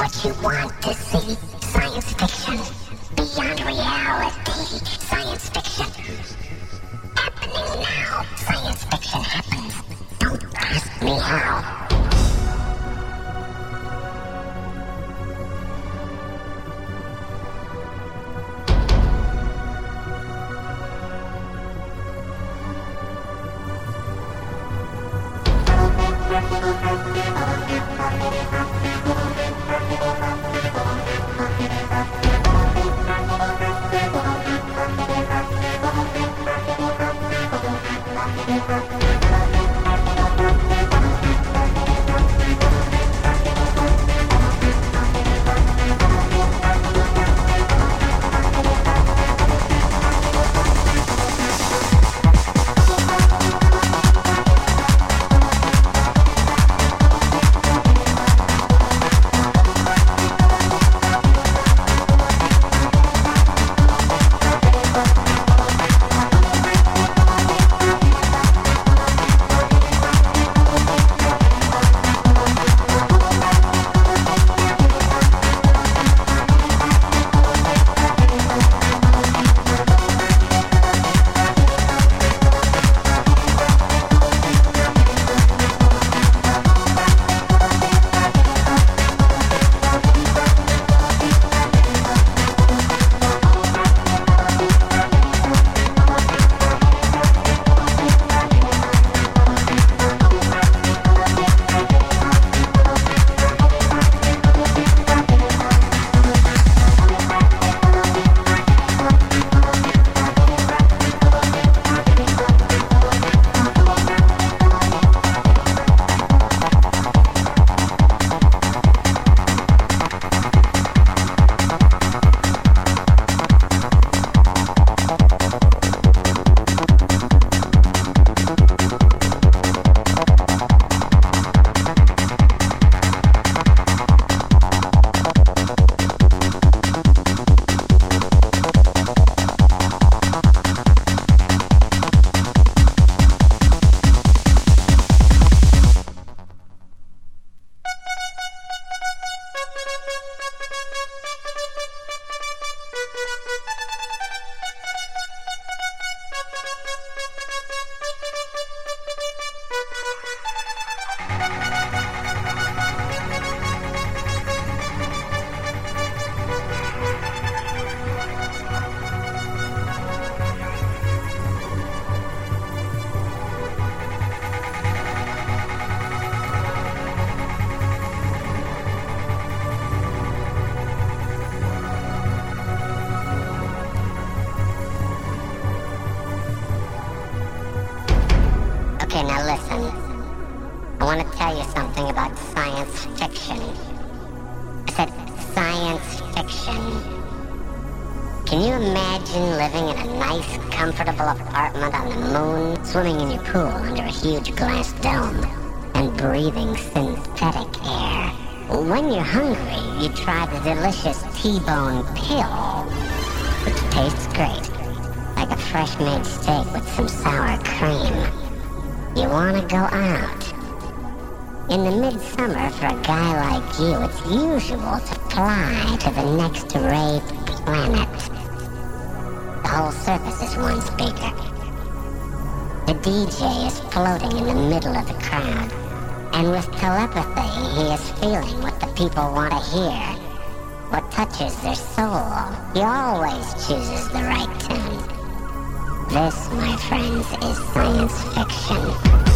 what you want to see. Science fiction. Beyond reality. Science fiction. Happening now. Science fiction happens. Don't ask me how. Okay, now listen. I want to tell you something about science fiction. I said science fiction. Can you imagine living in a nice, comfortable apartment on the moon, swimming in your pool under a huge glass dome, and breathing synthetic air? When you're hungry, you try the delicious T-bone pill, which tastes great, like a fresh-made steak with some sour cream. You want to go out. In the midsummer, for a guy like you, it's usual to fly to the next ray planet. The whole surface is one speaker. The DJ is floating in the middle of the crowd, and with telepathy, he is feeling what the people want to hear, what touches their soul. He always chooses the right tune. This, my friends, is science fiction.